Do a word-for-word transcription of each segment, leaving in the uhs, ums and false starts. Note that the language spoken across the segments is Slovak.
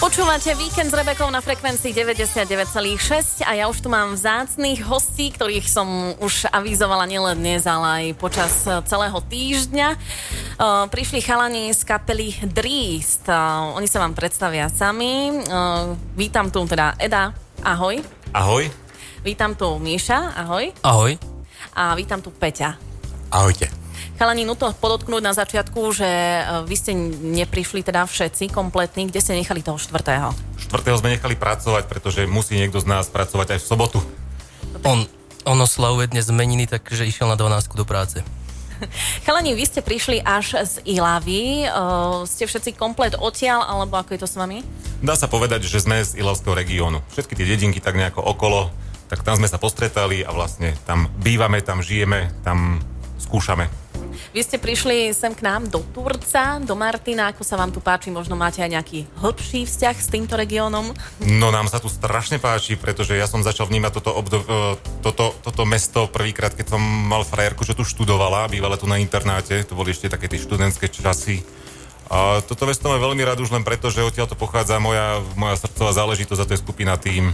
Počúvate Víkend s Rebekou na frekvencii deväťdesiatdeväť celá šesť a ja už tu mám vzácnych hostí, ktorých som už avizovala nielen dnes, ale aj počas celého týždňa. Uh, prišli chalani z kapely Dríst. Uh, oni sa vám predstavia sami. Uh, vítam tu teda Eda. Ahoj. Ahoj. Vítam tu Míša. Ahoj. Ahoj. A vítam tu Peťa. Ahojte. Chalani, nutno podotknúť na začiatku, že vy ste neprišli teda všetci kompletní. Kde ste nechali toho štvrtého? Štvrtého sme nechali pracovať, pretože musí niekto z nás pracovať aj v sobotu. On, on oslavuje dnes meniny, takže išiel na dvanástku do práce. Chalani, vy ste prišli až z Ilavy. Uh, ste všetci komplet odtiaľ, alebo ako je to s vami? Dá sa povedať, že sme z ilavského regiónu. Všetky tie dedinky tak nejako okolo, tak tam sme sa postretali a vlastne tam bývame, tam žijeme, tam skúšame. Vy ste prišli sem k nám do Turca, do Martina, ako sa vám tu páči, možno máte aj nejaký hlbší vzťah s týmto regiónom? No nám sa tu strašne páči, pretože ja som začal vnímať toto, obdob, toto, toto mesto prvýkrát, keď som mal frajerku, čo tu študovala, bývala tu na internáte, to boli ešte také tie študentské časy. A toto mesto mám veľmi rád už len preto, že odtiaľ to pochádza moja, moja srdcová záležitosť a to je skupina Tým.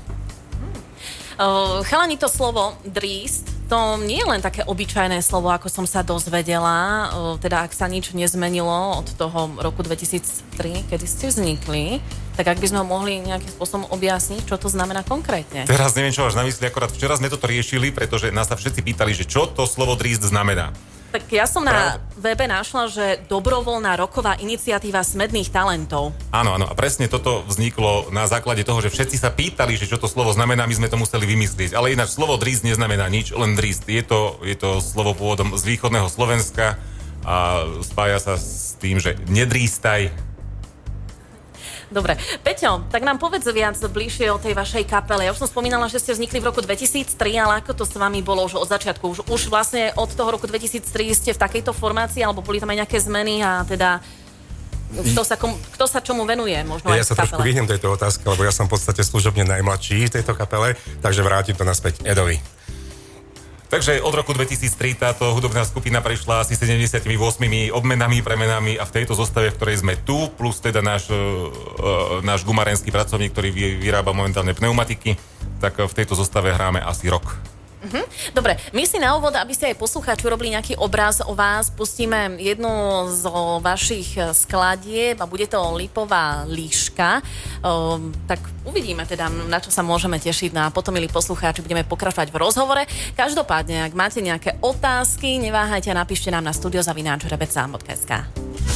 Uh, chalani, to slovo Dríst, to nie je len také obyčajné slovo, ako som sa dozvedela, uh, teda ak sa nič nezmenilo od toho roku dvetisíctri, kedy ste vznikli, tak ak by sme ho mohli nejakým spôsobom objasniť, čo to znamená konkrétne. Teraz neviem, čo máš na mysli, akorát včera sme toto riešili, pretože nás sa všetci pýtali, že čo to slovo Dríst znamená. Tak ja som na webe našla, že dobrovoľná roková iniciatíva smedných talentov. Áno, áno, a presne toto vzniklo na základe toho, že všetci sa pýtali, že čo to slovo znamená, my sme to museli vymyslieť. Ale ináč slovo Dríst neznamená nič, len Dríst. Je to, je to slovo pôvodom z východného Slovenska a spája sa s tým, že nedrístaj. Dobre. Peťo, tak nám povedz viac bližšie o tej vašej kapele. Ja už som spomínala, že ste vznikli v roku dvetisíctri, ale ako to s vami bolo už od začiatku? Už, už vlastne od toho roku dvetisíctri ste v takejto formácii, alebo boli tam aj nejaké zmeny a teda kto sa, kom, kto sa čomu venuje? Možno ja aj sa trošku vyhnem tejto otázke, lebo ja som v podstate služobne najmladší v tejto kapele, takže vrátim to naspäť Edovi. Takže od roku dvetisíctri táto hudobná skupina prešla asi sedemdesiatosem obmenami, premenami a v tejto zostave, v ktorej sme tu, plus teda náš, uh, náš gumarenský pracovník, ktorý vyrába momentálne pneumatiky, tak v tejto zostave hráme asi rok. Uh-huh. Dobre, my si na úvod, aby ste aj poslucháči urobili nejaký obraz o vás, pustíme jednu zo vašich skladieb a bude to Lipová líška. Um, tak uvidíme teda, na čo sa môžeme tešiť. No a potom, milí poslucháči, budeme pokračovať v rozhovore. Každopádne, ak máte nejaké otázky, neváhajte a napíšte nám na studio zavináč rebeca bodka es ká.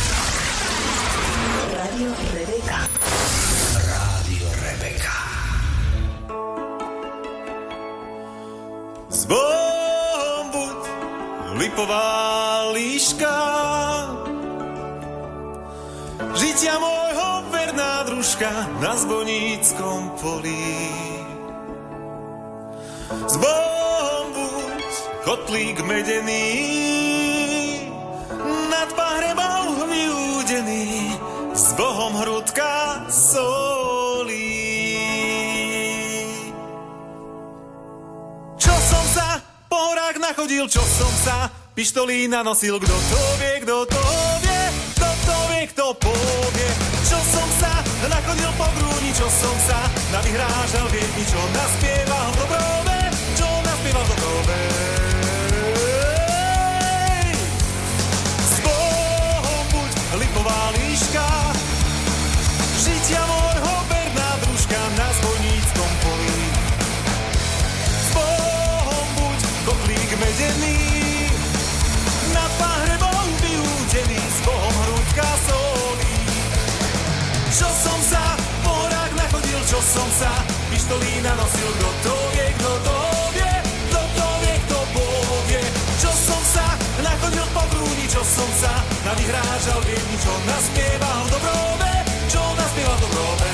Radio Rebeka. Rádio Rebeka. S Bohom buď, lipová líška, žitia môjho verná družka na Zboníckom poli. S Bohom buď, kotlík medený, nad pahrebou vyúdený, s Bohom hrudka solí. Čo som sa po horách nachodil, čo som sa pištolí nanosil, kto to vie, kto to vie, kto to vie, kto povie. Čo som sa nachodil po grúni, čo som sa navyhrážal viedni, čo naspieval v Dobrove, čo naspieval v Dobrove. S Bohom buď, lipová líška, žitia môjho verná družka na Zvoníckom poli. Kotlík medený, nad pahrebou vyúdený, s Bohom hrudka solí. Čo som sa po horách nachodil, čo som sa pištolí nanosil, kto to vie, kto to vie, kto to vie, kto povie. Čo som sa nachodil po grúni, čo som sa navyhrážal viedni, čo naspieval v Dobrove, čo naspieval v Dobrove.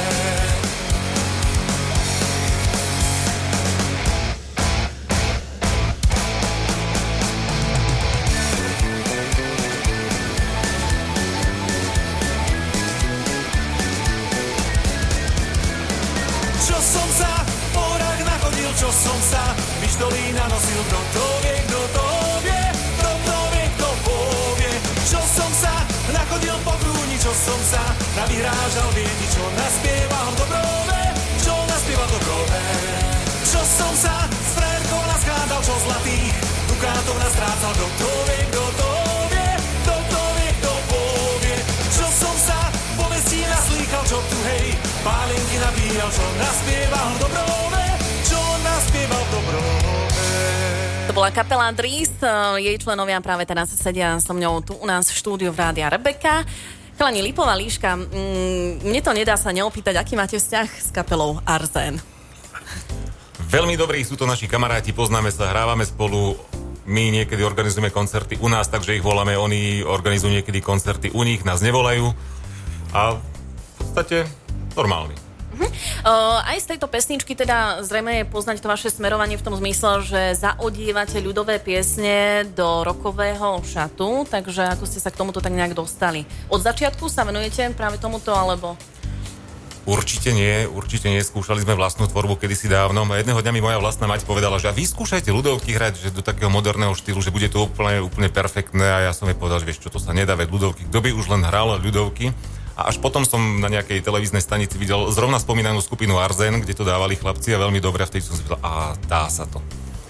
Čo som sa pištolí nanosil, kto to vie, kto to vie, kto to vie, kto povie. Čo som sa nachodil po grúni, čo som sa navyhrážal vyhrážal, vieti, čo naspieval v Dobrove, čo naspieval v Dobrove. Čo som sa s frajerkou naskádal, čo zlatých dukátov nastrácal, kto to vie, kto to vie, kto to vie, kto povie. Čo som sa povestí naslýchal, čo tu hej, pálinky nabíjal, čo naspieval v Dobrove, čo naspieval v Dobrove. To bola kapela Dríst, jej členovia práve teraz sedia so mňou tu u nás v štúdiu v Rádia Rebeka. Chalani, Lipová líška, mm, mne to nedá sa neopýtať, aký máte vzťah s kapelou Arzén? Veľmi dobrí, sú to naši kamaráti, poznáme sa, hrávame spolu, my niekedy organizujeme koncerty u nás, takže ich voláme, oni organizujú niekedy koncerty u nich, nás nevolajú a v podstate normálny. Uh-huh. Uh, aj z tejto pesničky teda zrejme je poznať to vaše smerovanie v tom zmysle, že zaodievate ľudové piesne do rokového šatu, takže ako ste sa k tomuto tak nejak dostali? Od začiatku sa venujete práve tomuto, alebo... Určite nie, určite nie. Skúšali sme vlastnú tvorbu kedysi dávno. A jedného dňa mi moja vlastná mať povedala, že a vy skúšajte ľudovky hrať, že do takého moderného štýlu, že bude to úplne, úplne perfektné. A ja som jej povedal, že vieš čo, to sa nedá, veď ľudovky. Kto by už len hral ľudovky? A až potom som na nejakej televíznej stanici videl zrovna spomínanú skupinu Arzén, kde to dávali chlapci a veľmi dobre. A vtedy som si povedal, a dá sa to.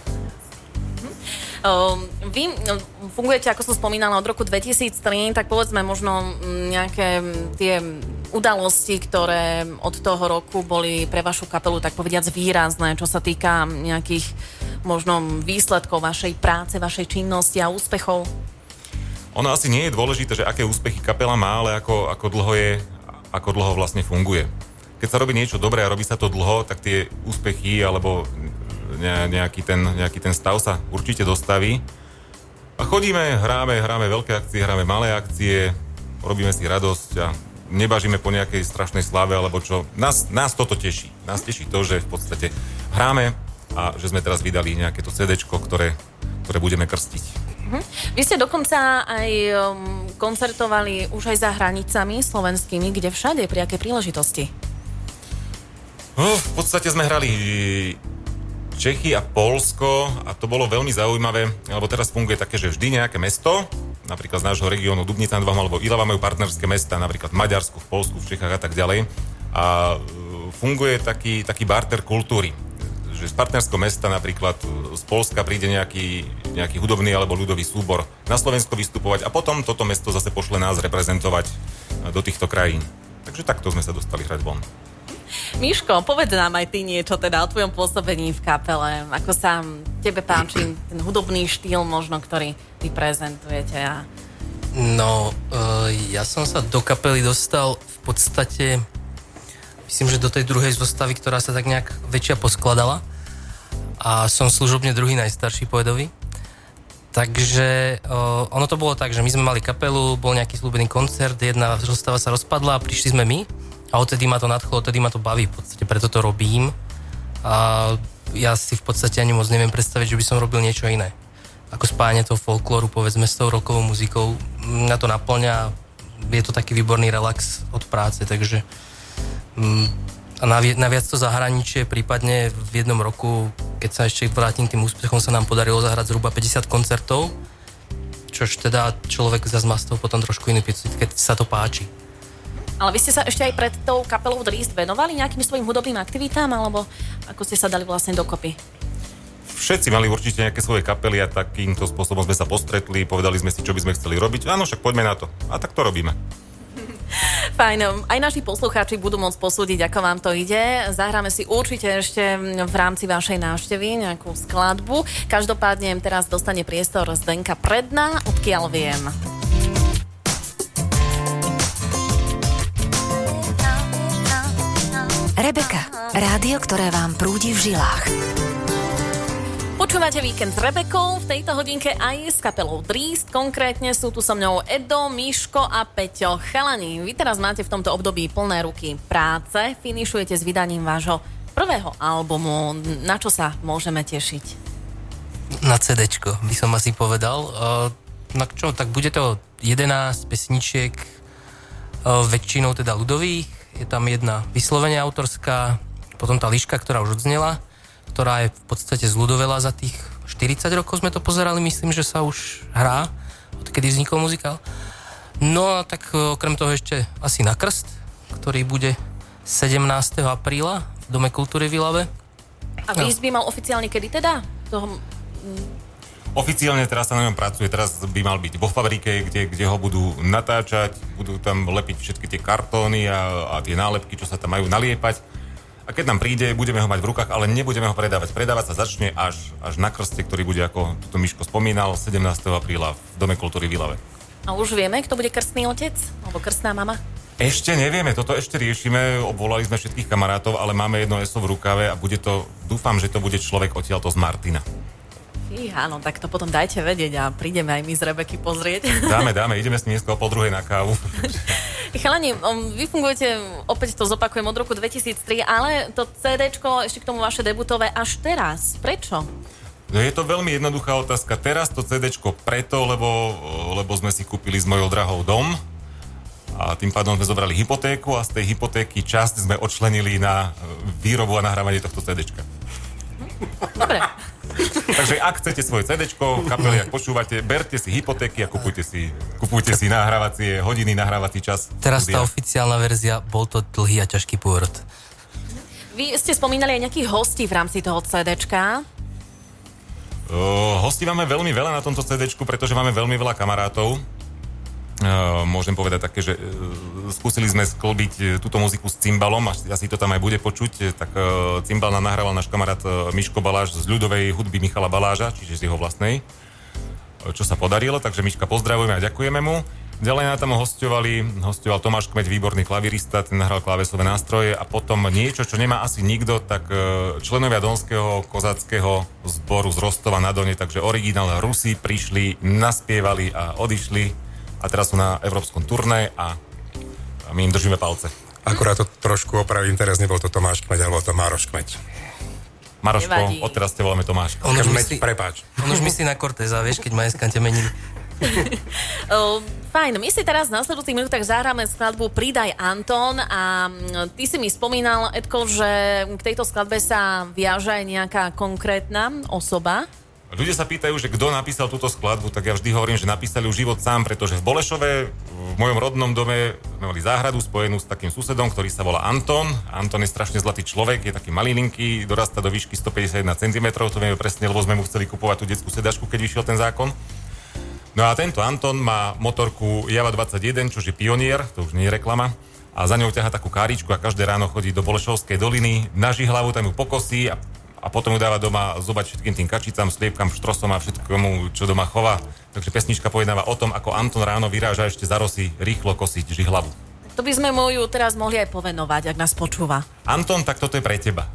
Uh, vy fungujete, ako som spomínala, od roku dvetisíctri, tak povedzme možno nejaké tie udalosti, ktoré od toho roku boli pre vašu kapelu tak povediac výrazné, čo sa týka nejakých možno výsledkov vašej práce, vašej činnosti a úspechov? Ono asi nie je dôležité, že aké úspechy kapela má, ale ako, ako dlho je, ako dlho vlastne funguje. Keď sa robí niečo dobré a robí sa to dlho, tak tie úspechy alebo nejaký ten, nejaký ten stav sa určite dostaví. A chodíme, hráme, hráme veľké akcie, hráme malé akcie, robíme si radosť a nebažíme po nejakej strašnej sláve alebo čo. Nás, nás toto teší. Nás teší to, že v podstate hráme a že sme teraz vydali nejaké to cé déčko, ktoré, ktoré budeme krstiť. Uh-huh. Vy ste dokonca aj um, koncertovali už aj za hranicami slovenskými, kde všade, pri akej príležitosti? Oh, v podstate sme hrali Čechy a Poľsko a to bolo veľmi zaujímavé, lebo teraz funguje také, že vždy nejaké mesto, napríklad z nášho regiónu Dubnica nad Váhom alebo Ilava majú partnerské mesta, napríklad v Maďarsku, v Poľsku, v Čechách a tak ďalej. A funguje taký, taký barter kultúry. Že z partnerského mesta napríklad z Poľska príde nejaký, nejaký hudobný alebo ľudový súbor na Slovensko vystupovať a potom toto mesto zase pošle nás reprezentovať do týchto krajín. Takže takto sme sa dostali hrať von. Miško, povedz nám aj ty niečo teda o tvojom pôsobení v kapele. Ako sa tebe páči ten hudobný štýl možno, ktorý vy prezentujete? A... No, uh, ja som sa do kapely dostal v podstate, myslím, že do tej druhej zostavy, ktorá sa tak nejak väčšia poskladala. A som služobne druhý najstarší poedovi. Takže uh, ono to bolo tak, že my sme mali kapelu, bol nejaký slúbený koncert, jedna zostava sa rozpadla a prišli sme my. A odtedy ma to nadchlo, odtedy ma to baví, v podstate preto to robím. A ja si v podstate ani moc neviem predstaviť, že by som robil niečo iné. Ako spájanie toho folklóru, povedzme, s tou rockovou muzikou, mňa to naplňa, je to taký výborný relax od práce, takže mm, a navi- naviac to zahraničie, prípadne v jednom roku, keď sa ešte vrátim tým úspechom, sa nám podarilo zahrať zhruba päťdesiat koncertov, čož teda človek zase má z toho potom trošku iný pocit, keď sa to páči. Ale vy ste sa ešte aj pred tou kapelou Dríst venovali nejakým svojim hudobným aktivitám, alebo ako ste sa dali vlastne dokopy? Všetci mali určite nejaké svoje kapely a takýmto spôsobom sme sa postretli, povedali sme si, čo by sme chceli robiť. Áno, však poďme na to. A tak to robíme. Fajn, aj naši poslucháči budú môcť posúdiť, ako vám to ide. Zahráme si určite ešte v rámci vašej návštevy nejakú skladbu. Každopádne teraz dostane priestor Zdenka Predná, odkiaľ viem. Rebeka, rádio, ktoré vám prúdi v žilách. Počúvate Víkend s Rebekou, v tejto hodinke aj s kapelou Dríst. Konkrétne sú tu so mnou Edo, Miško a Peťo. Chalani, vy teraz máte v tomto období plné ruky práce, finišujete s vydaním vášho prvého albumu. Na čo sa môžeme tešiť? Na cé déčko, by som asi povedal. Na čo, tak bude to jedenásť pesničiek, väčšinou teda ľudových. Je tam jedna vyslovene autorská, potom tá líška, ktorá už odznela, ktorá je v podstate zľudovela za tých štyridsať rokov sme to pozerali, myslím, že sa už hrá, odkedy vznikol muzikál. No a tak okrem toho ešte asi Na krst, ktorý bude sedemnásteho apríla v Dome kultúry v Ilave. A výjsť by mal oficiálne kedy teda? Toho... Oficiálne teraz sa na ňom pracuje, teraz by mal byť vo fabrike, kde, kde ho budú natáčať, budú tam lepiť všetky tie kartóny a, a tie nálepky, čo sa tam majú naliepať. A keď nám príde, budeme ho mať v rukách, ale nebudeme ho predávať. Predávať sa začne až, až na krste, ktorý bude, ako tu Miško spomínal, sedemnásteho apríla v Dome kultúry v Ilave. A už vieme, kto bude krstný otec? Alebo krstná mama? Ešte nevieme, toto ešte riešime, obvolali sme všetkých kamarátov, ale máme jedno es o v rukave a bude to, dúfam, že to bude človek odtiaľto z Martina. Fíha, no tak to potom dajte vedieť a prídeme aj my z Rebeky pozrieť. Dáme, dáme, ideme s ním dneska o pol druhej na kávu. Chalani, vy fungujete, opäť to zopakujem, od roku dvetisíctri, ale to cédéčko, ešte k tomu vaše debutové, až teraz. Prečo? No je to veľmi jednoduchá otázka. Teraz to cédéčko preto, lebo, lebo sme si kúpili s mojou drahou dom a tým pádom sme zobrali hypotéku a z tej hypotéky časť sme odčlenili na výrobu a nahrávanie tohto cédéčka. Dobre. Takže ak chcete svoje cédéčko, kapely, ak počúvate, berte si hypotéky a kupujte si, kupujte si nahrávacie hodiny, nahrávací čas. Teraz tá oficiálna verzia, bol to dlhý a ťažký pôrod. Vy ste spomínali aj nejakých hostí v rámci toho cédéčka. Uh, hostí máme veľmi veľa na tomto cédéčku, pretože máme veľmi veľa kamarátov. Uh, môžem povedať také, že uh, skúsili sme sklbiť uh, túto muziku s cymbalom, až asi to tam aj bude počuť, tak uh, cymbal nám nahrával náš kamarát uh, Miško Baláš z ľudovej hudby Michala Baláža, čiže z jeho vlastnej, uh, čo sa podarilo, takže Miška pozdravujeme a ďakujeme mu. Ďalej nám tam hosťovali, hosťoval Tomáš Kmeď, výborný klavirista, ten nahral klávesové nástroje a potom niečo, čo nemá asi nikto, tak uh, členovia Donského kozáckého zboru z Rostova na Done, takže originál Rusi prišli, naspievali a odišli. A teraz sú na európskom turné a, a my im držíme palce. Akurát to trošku opravím, teraz nebol to Tomáš Kmeď, alebo to Mároš Kmeď. Maroško, Nevadí. odteraz te voláme Tomáš. On už, Kmeď, myslí, prepáč. on už myslí na Corteza, vieš, keď Majeskan ťa menili. Uh, fajn, my si teraz v nasledujúcich minútach zahráme skladbu Pridaj Anton a ty si mi spomínal, Edko, že k tejto skladbe sa viaže aj nejaká konkrétna osoba. Ľudia sa pýtajú, že kto napísal túto skladbu, tak ja vždy hovorím, že napísali už život sám, pretože v Bolešove, v mojom rodnom dome, sme mali záhradu spojenú s takým susedom, ktorý sa volá Anton. Anton je strašne zlatý človek, je taký malilinký, dorasta do výšky stopäťdesiatjeden centimetrov, to vieme presne, lebo sme mu chceli kupovať tú detskú sedačku, keď vyšiel ten zákon. No a tento Anton má motorku Java dvadsaťjeden, čo je pionier, to už nie je reklama, a za ňou ťaha takú káričku a každé ráno chodí do Bolešovskej doliny, na Žihlavu, tam ju pokosí a a potom ju dáva doma zobať všetkým tým kačicám, sliepkam, štrosom a všetkomu, čo doma chová. Takže pesnička pojednáva o tom, ako Anton ráno vyráža ešte za rosy rýchlo kosiť žihlavu. To by sme mu ju teraz mohli aj povenovať, ak nás počúva. Anton, tak toto je pre teba.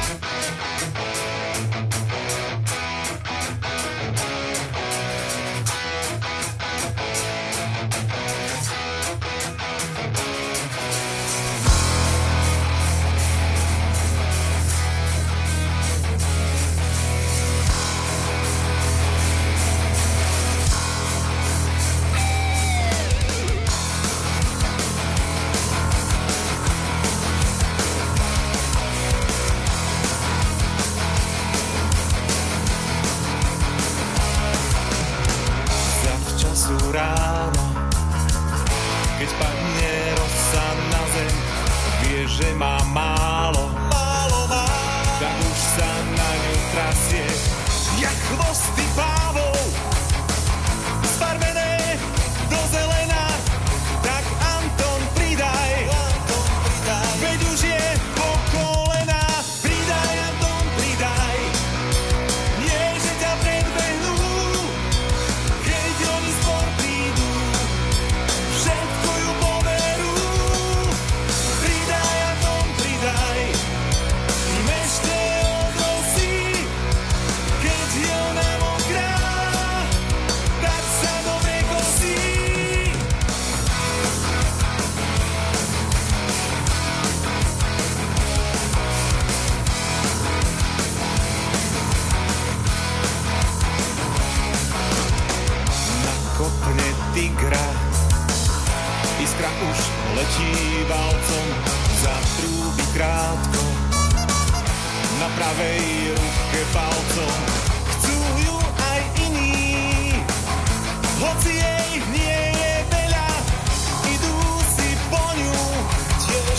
Ráno, keď padne rosa na zem, vieš, že má málo, málo má, tak už sa na ňu trasie, jak chvosty pávov, zbarvené do zelena, tak Anton pridaj, Anton pridaj, veď už je po kolena, pridaj Anton pridaj, nie, že ťa predbehnú, keď oni spor prídu, všetko ju poverú. Pridaj Anton, pridaj, mešte od rosy, keď je ona mokrá, tak sa dobre kosí. Nakopne tigra, iskra už letí valcom, zatrúbi krátko, na pravej ruke palcom. Chcú ju aj iní, hoci jej nie je veľa, idú si po ňu, tiež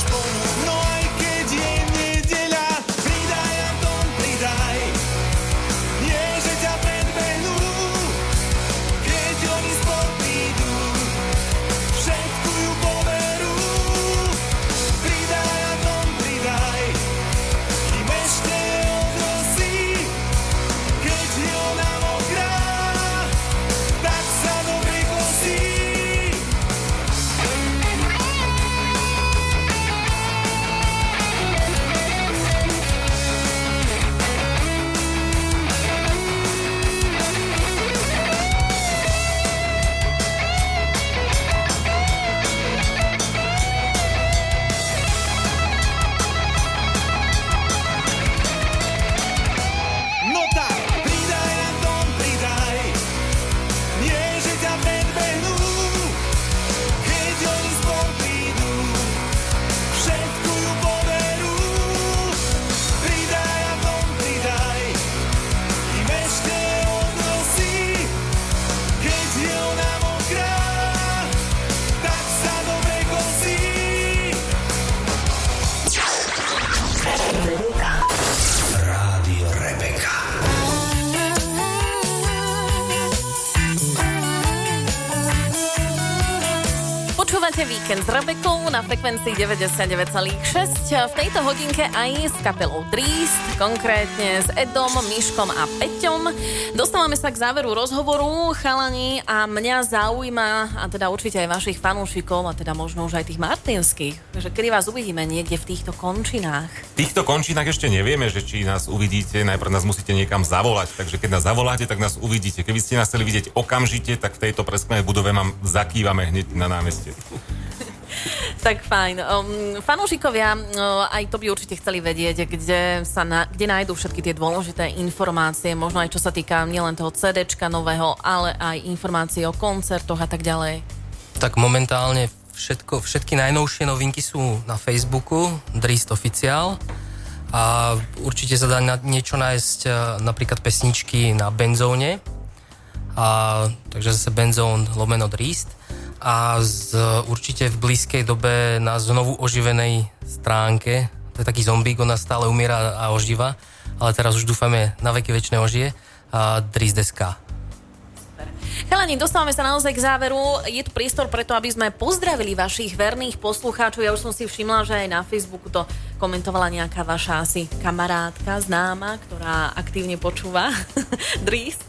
Počúvate Víkend s Rebekou na frekvencii deväťdesiatdeväť celá šesť. V tejto hodinke aj s kapelou Dríst, konkrétne s Edom, Miškom a Peťom. Dostávame sa k záveru rozhovoru, chalani, a mňa zaujíma, a teda určite aj vašich fanúšikov, a teda možno už aj tých martinských, že kedy vás uvidíme niekde v týchto končinách. V týchto končinách ešte nevieme, že či nás uvidíte, najprv nás musíte niekam zavolať, takže keď nás zavoláte, tak nás uvidíte. Keby ste nás chceli vidieť okamžite, tak v tejto presklenej budove vám zakývame hneď na námestie. Tak fajn. Um, fanúšikovia uh, aj to by určite chceli vedieť, kde sa na, kde nájdú všetky tie dôležité informácie, možno aj čo sa týka nielen toho cé déčka nového, ale aj informácie o koncertoch a tak ďalej. Tak momentálne všetko, všetky najnovšie novinky sú na Facebooku Dríst Official a určite sa dá na, niečo nájsť, napríklad pesničky na Benzóne, a takže zase Benzón lomeno Dríst. A z, určite v blízkej dobe na znovu oživenej stránke, to je taký zombík, ona stále umiera a ožíva, ale teraz už dúfame na veky večné ožije, a Dríst bodka es ká. Chalani, dostávame sa naozaj k záveru. Je tu priestor preto, aby sme pozdravili vašich verných poslucháčov. Ja už som si všimla, že aj na Facebooku to komentovala nejaká vaša asi kamarátka, známa, ktorá aktívne počúva Dríst.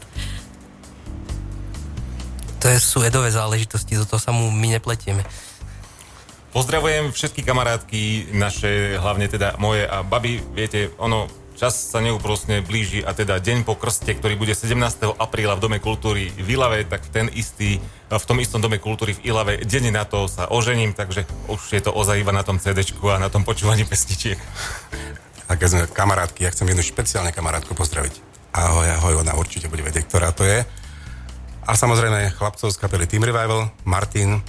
To sú Edové záležitosti, do toho sa mu my nepletieme. Pozdravujem všetky kamarátky, naše, hlavne teda moje a babi. Viete, ono, čas sa neúprosne blíži, a teda deň po krste, ktorý bude sedemnásteho apríla v Dome kultúry v Ilave, tak ten istý, v tom istom Dome kultúry v Ilave, deň na to sa ožením, takže už je to ozaj iba na tom cé déčku a na tom počúvaní pesničiek. A keď sme kamarátky, ja chcem jednu špeciálne kamarátku pozdraviť. Ahoj, ahoj, ona určite bude vedieť, ktorá to je. A samozrejme chlapcov z kapely Team Revival, Martin.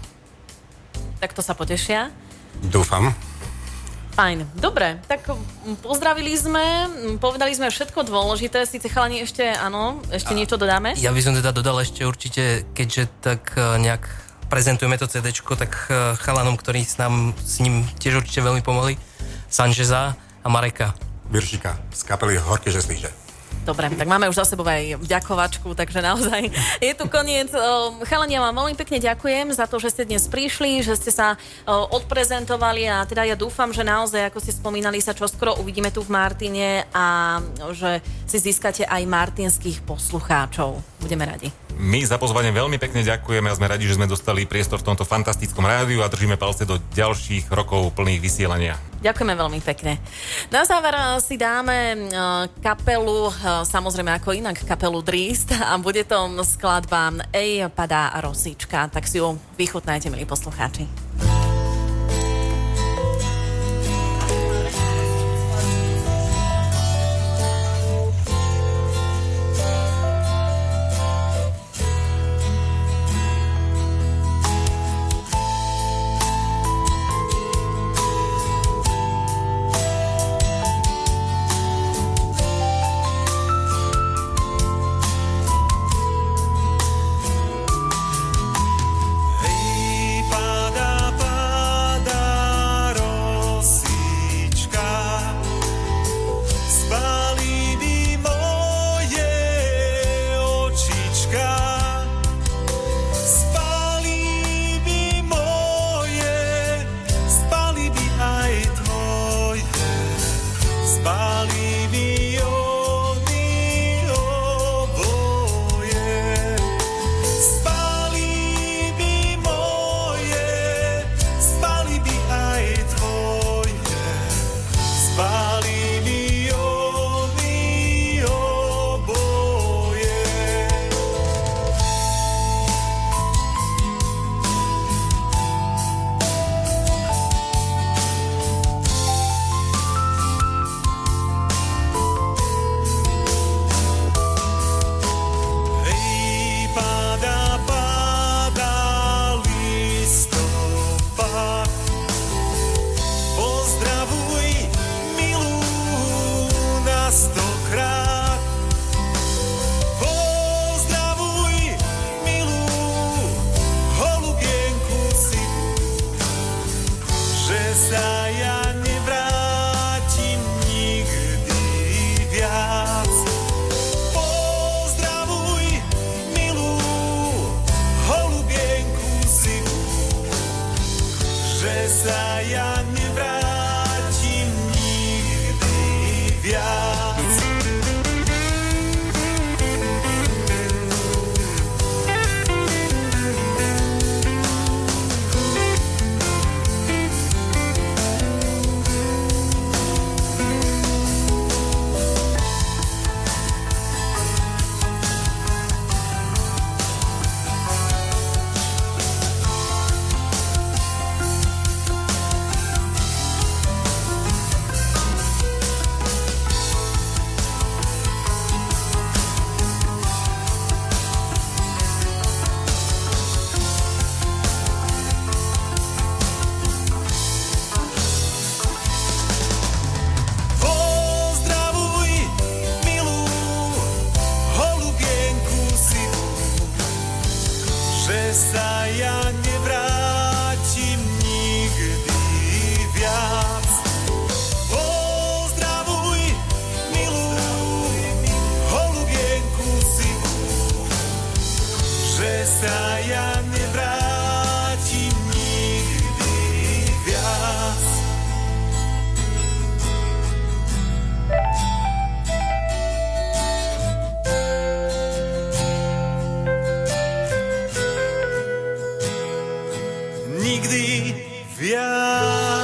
Tak to sa potešia. Dúfam. Fajn, dobre, tak pozdravili sme, povedali sme všetko dôležité, síce chalani ešte, áno, ešte niečo dodáme? Ja by som teda dodal ešte určite, keďže tak nejak prezentujeme to cé déčko, tak chalanom, ktorí s, nám, s ním tiež určite veľmi pomohli, Sancheza a Mareka. Viršika z kapely Horké žeslíže. Dobre, tak máme už za sebou aj ďakovačku, takže naozaj je tu koniec. Chalani, ja vám veľmi pekne ďakujem za to, že ste dnes prišli, že ste sa odprezentovali, a teda ja dúfam, že naozaj, ako ste spomínali, sa čoskoro uvidíme tu v Martine a že si získate aj martinských poslucháčov. Budeme radi. My za pozvanie veľmi pekne ďakujeme a sme radi, že sme dostali priestor v tomto fantastickom rádiu a držíme palce do ďalších rokov plných vysielania. Ďakujeme veľmi pekne. Na záver si dáme kapelu, samozrejme ako inak, kapelu Dríst, a bude to skladba Ej, padá rosička. Tak si ju vychutnajte, milí poslucháči. Hej, padá nikdy viac.